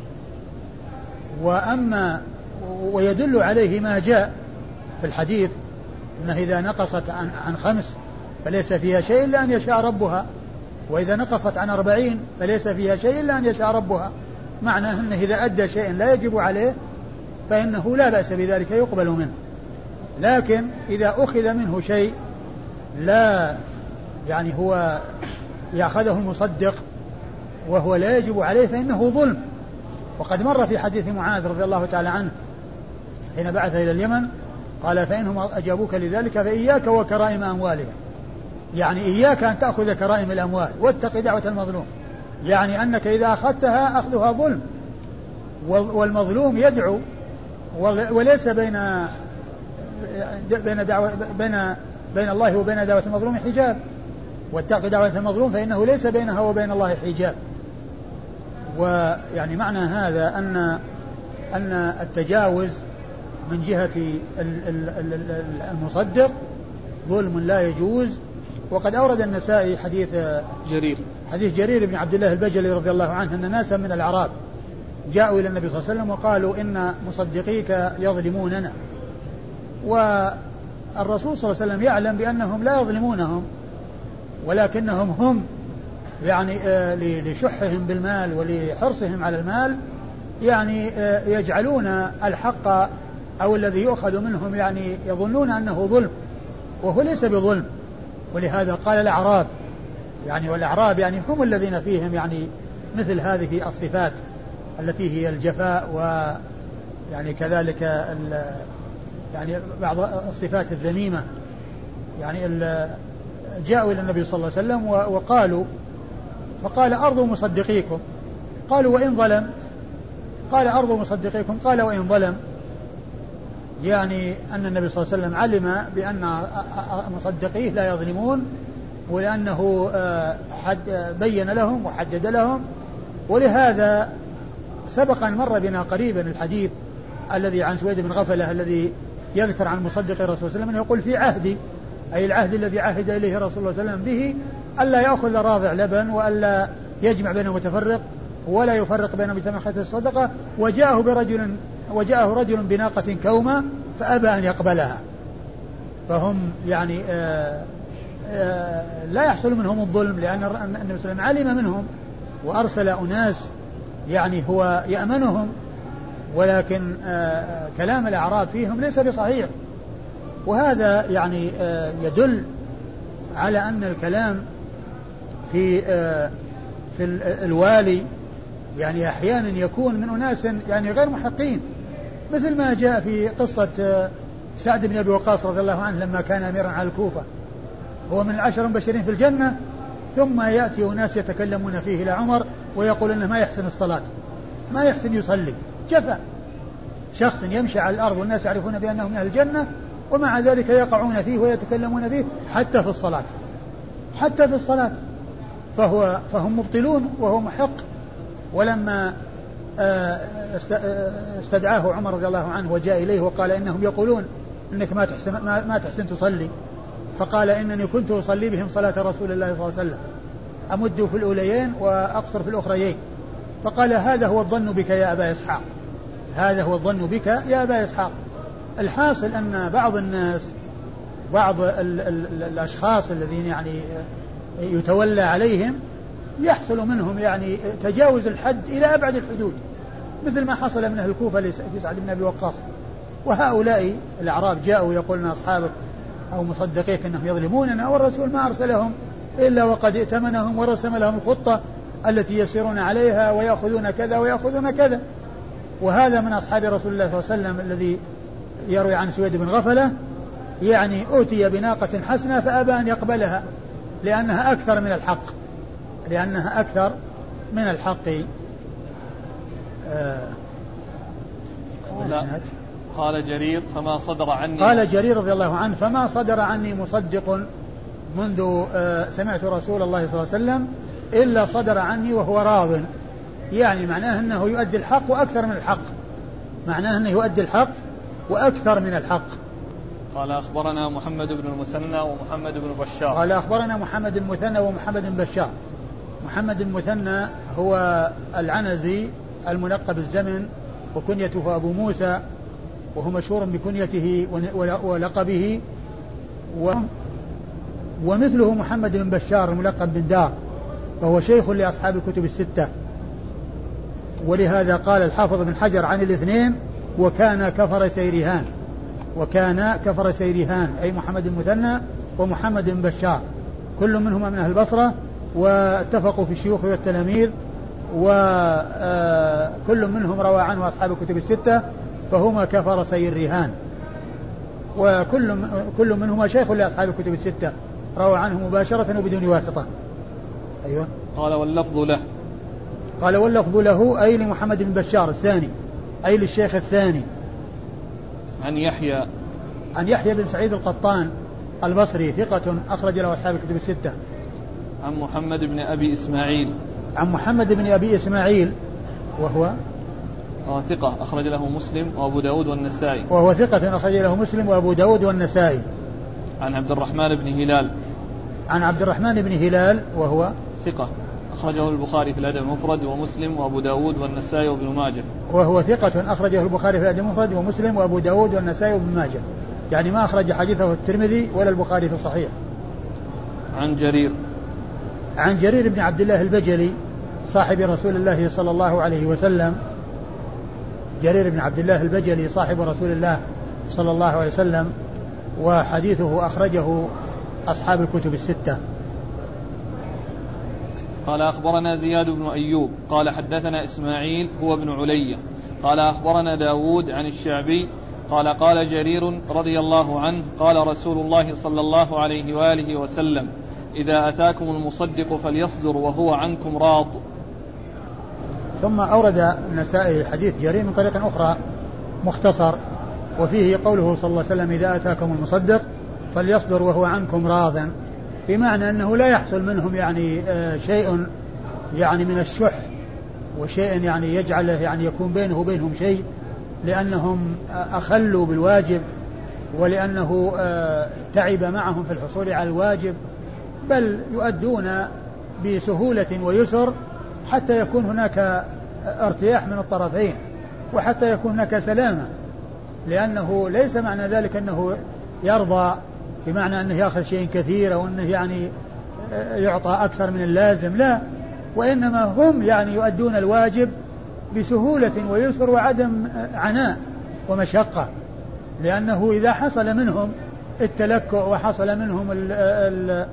وأما ويدل عليه ما جاء في الحديث أنه إذا نقصت عن, عن خمس فليس فيها شيء إلا أن يشاء ربها، وإذا نقصت عن أربعين فليس فيها شيء إلا أن يشاء ربها، معناه أنه إذا أدى شيء لا يجب عليه فإنه لا بأس بذلك يقبل منه. لكن إذا أخذ منه شيء لا يعني هو يأخذه المصدق وهو لا يجب عليه فإنه ظلم. وقد مر في حديث معاذ رضي الله تعالى عنه حين بعث إلى اليمن قال فإنهم أجابوك لذلك فإياك وكرائم أموالهم، يعني إياك أن تأخذ كرائم الأموال واتق دعوة المظلوم، يعني أنك إذا أخذتها أخذها ظلم، والمظلوم يدعو وليس بين بين دعوة بين بين الله وبين دعوة المظلوم حجاب، واتق دعوة المظلوم فإنه ليس بينها وبين الله حجاب. ويعني معنى هذا أن أن التجاوز من جهة المصدق ظلم لا يجوز. وقد أورد النسائي حديث جرير حديث جرير بن عبد الله البجلي رضي الله عنه أن ناسا من الأعراب جاءوا إلى النبي صلى الله عليه وسلم وقالوا إن مصدقيك يظلموننا، والرسول صلى الله عليه وسلم يعلم بأنهم لا يظلمونهم، ولكنهم هم يعني لشحهم بالمال ولحرصهم على المال يعني يجعلون الحق أو الذي يؤخذ منهم يعني يظنون أنه ظلم وهو ليس بظلم. ولهذا قال الأعراب، يعني والأعراب يعني هم الذين فيهم يعني مثل هذه الصفات التي هي الجفاء و يعني كذلك يعني بعض الصفات الذميمة، يعني جاءوا إلى النبي صلى الله عليه وسلم وقالوا، فقال أرضوا مصدقيكم، قالوا وإن ظلم، قال أرضوا مصدقيكم، قال وإن ظلم، يعني أن النبي صلى الله عليه وسلم علم بأن مصدقيه لا يظلمون، ولأنه حد بين لهم وحدد لهم. ولهذا سبق أن مر بنا قريبا الحديث الذي عن سويد بن غفلة الذي يذكر عن مصدق الرسول صلى الله عليه وسلم يقول في عهدي، أي العهد الذي عهد إليه رسول الله صلى الله عليه وسلم به ألا يأخذ راضع لبن وألا يجمع بين متفرق ولا يفرق بين متمخة الصدقة. وجاءه برجل وجاءه رجل بناقة كومة فأبى أن يقبلها. فهم يعني آآ آآ لا يحصل منهم الظلم، لأن النبي صلى الله عليه وسلم علم منهم وأرسل أناس يعني هو يأمنهم، ولكن كلام الأعراب فيهم ليس بصحيح. وهذا يعني يدل على أن الكلام في في الوالي يعني أحيانا يكون من أناس يعني غير محقين، مثل ما جاء في قصة سعد بن أبي وقاص رضي الله عنه لما كان أميرا على الكوفة، هو من العشر المبشرين في الجنة، ثم يأتي أناس يتكلمون فيه إلى عمر ويقول أنه ما يحسن الصلاة، ما يحسن يصلي، جفا شخص يمشي على الأرض والناس يعرفون بأنه من أهل الجنة، ومع ذلك يقعون فيه ويتكلمون فيه حتى في الصلاة، حتى في الصلاة فهو فهم مبطلون وهو محق. ولما استدعاه عمر رضي الله عنه وجاء إليه وقال إنهم يقولون إنك ما تحسن, ما, ما تحسن تصلي، فقال إنني كنت أصلي بهم صلاة رسول الله صلى الله عليه وسلم، أمد في الأوليين وأقصر في الأخريين. فقال هذا هو الظن بك يا أبا إسحاق، هذا هو الظن بك يا أبا إسحاق. الحاصل أن بعض الناس، بعض ال ال الأشخاص الذين يعني يتولى عليهم يحصل منهم يعني تجاوز الحد إلى أبعد الحدود، مثل ما حصل من أهل الكوفة في سعد بن أبي وقاص. وهؤلاء الأعراب جاءوا يقولون أصحابك أو مصدقيك أنهم يظلموننا، والرسول ما أرسلهم إلا وقد ائتمنهم ورسم لهم الخطة التي يسيرون عليها ويأخذون كذا ويأخذون كذا. وهذا من أصحاب رسول الله صلى الله عليه وسلم الذي يروي عن سويد بن غفلة، يعني أوتي بناقة حسنة فأبى أن يقبلها لأنها أكثر من الحق، لأنها أكثر من الحق. آه قال جرير فما صدر عني قال جرير رضي الله عنه فما صدر عني مصدق منذ آه سمعت رسول الله صلى الله عليه وسلم إلا صدر عني وهو راض، يعني معناه أنه يؤدي الحق وأكثر من الحق، معناه أنه يؤدي الحق وأكثر من الحق. قال أخبرنا محمد بن المثنى ومحمد بن بشار قال أخبرنا محمد بن المثنى ومحمد بن بشار. محمد بن المثنى هو العنزي الملقب الزمن وكنيته أبو موسى، وهو مشهور بكنيته ولقبه، ومثله محمد بن بشار الملقب بن دار، وهو شيخ لأصحاب الكتب الستة. ولهذا قال الحافظ بن حجر عن الاثنين وكان كفر سيرهان، وكان كفر سيرهان أي محمد بن المثنى ومحمد بن بشار، كل منهما من أهل البصرة، واتفقوا في الشيوخ والتلاميذ، وكل منهم روى عنه أصحاب الكتب الستة، فهما كفر سيرهان، وكل كل منهما شيخ لأصحاب الكتب الستة، روى عنه مباشرة وبدون واسطة. أيوة. قال واللفظ له قال واللفظ له أي لمحمد بن بشار الثاني، أي للشيخ الثاني. عن يحيى عن يحيى بن سعيد القطان البصري ثقة أخرج له أصحاب الكتب الستة. عن محمد بن أبي إسماعيل عن محمد بن أبي إسماعيل وهو ثقة أخرج له مسلم وأبو داود والنسائي وهو ثقة أخرج له مسلم وأبو داود والنسائي. عن عبد الرحمن بن هلال عن عبد الرحمن بن هلال وهو ثقة أخرجه البخاري في الأدب المفرد ومسلم وأبو داود والنسائي وابن ماجه. وهو ثقة أخرجه البخاري في الأدب المفرد ومسلم وأبو داود والنسائي وابن ماجه، يعني ما أخرج حديثه الترمذي ولا البخاري في الصحيح. عن جرير عن جرير بن عبد الله البجلي صاحب رسول الله صلى الله عليه وسلم، جرير بن عبد الله البجلي صاحب رسول الله صلى الله عليه وسلم، وحديثه أخرجه أصحاب الكتب الستة. قال أخبرنا زياد بن أيوب قال حدثنا إسماعيل هو ابن علية قال أخبرنا داود عن الشعبي قال قال جرير رضي الله عنه قال رسول الله صلى الله عليه وآله وسلم إذا أتاكم المصدق فليصدر وهو عنكم راض. ثم أورد النسائي حديث جرير من طريق أخرى مختصر وفيه قوله صلى الله عليه وسلم إذا أتاكم المصدق فليصدر وهو عنكم راض، بمعنى أنه لا يحصل منهم يعني شيء يعني من الشح وشيء يعني يجعله يعني يكون بينه وبينهم شيء، لأنهم أخلوا بالواجب ولأنه تعب معهم في الحصول على الواجب، بل يؤدون بسهولة ويسر حتى يكون هناك ارتياح من الطرفين وحتى يكون هناك سلامة، لأنه ليس معنى ذلك أنه يرضى بمعنى أنه يأخذ شيء كثير أو أنه يعني يعطى أكثر من اللازم، لا، وإنما هم يعني يؤدون الواجب بسهولة ويسر وعدم عناء ومشقة، لأنه إذا حصل منهم التلكؤ وحصل منهم ال ال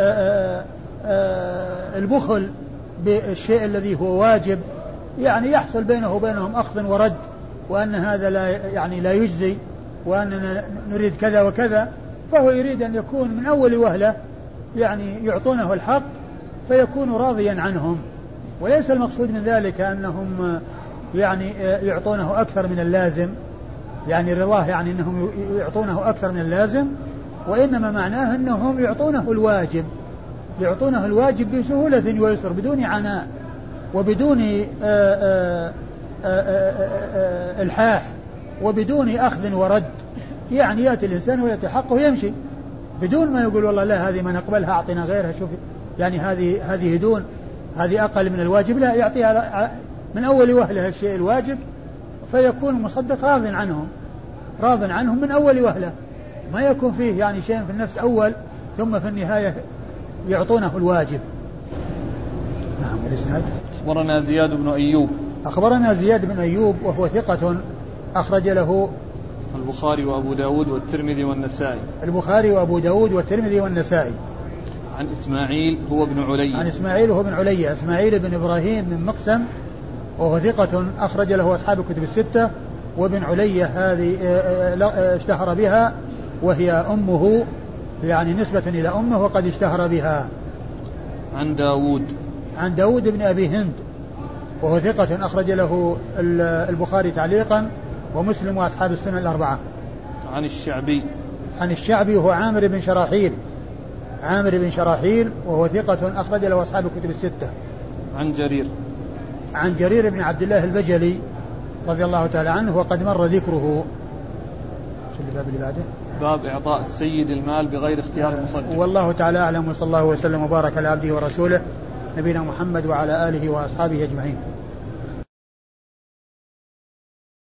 البخل بالشيء الذي هو واجب يعني يحصل بينه وبينهم أخذ ورد، وأن هذا لا يعني لا يجزي وأننا نريد كذا وكذا، فهو يريد أن يكون من أول وهلة يعني يعطونه الحق فيكون راضيا عنهم، وليس المقصود من ذلك أنهم يعني يعطونه أكثر من اللازم، يعني رضاه يعني أنهم يعطونه أكثر من اللازم، وإنما معناه أنهم يعطونه الواجب يعطونه الواجب بسهولة ويسر بدون عناء وبدون آآ آآ الحاح وبدون أخذ ورد، يعني يأتي الإنسان ويتحقه ويمشي بدون ما يقول والله لا هذه ما نقبلها أعطينا غيرها، شوف يعني هذه هذه دون هذه أقل من الواجب، لا، يعطيها من أول وهلة الشيء الواجب فيكون المصدق راض عنهم راض عنهم من أول وهلة، ما يكون فيه يعني شيء في النفس أول ثم في النهاية يعطونه الواجب. نعم. الإسناد أخبرنا زياد بن أيوب أخبرنا زياد بن أيوب وهو ثقة أخرج له البخاري وأبو داود والترمذي والنسائي البخاري وأبو داود والترمذي والنسائي. عن إسماعيل هو ابن علي عن إسماعيل هو ابن علي إسماعيل بن إبراهيم من مقسم وهو ثقة أخرج له أصحاب الكتب الستة، وابن علي هذه اشتهر بها وهي أمه يعني نسبة إلى أمه وقد اشتهر بها. عن داود عن داود بن أبي هند وهو ثقة أخرج له البخاري تعليقا ومسلم وأصحاب السنن الأربعة. عن الشعبي عن الشعبي وهو عامر بن شراحيل عامر بن شراحيل وهو ثقة أخرج له أصحاب الكتب الستة. عن جرير عن جرير بن عبد الله البجلي رضي الله تعالى عنه وقد مر ذكره. شو الباب اللي بعده؟ باب إعطاء السيد المال بغير اختيار المصدق. والله تعالى أعلم، وصلى الله وسلم وبارك على عبده ورسوله نبينا محمد وعلى آله وأصحابه أجمعين.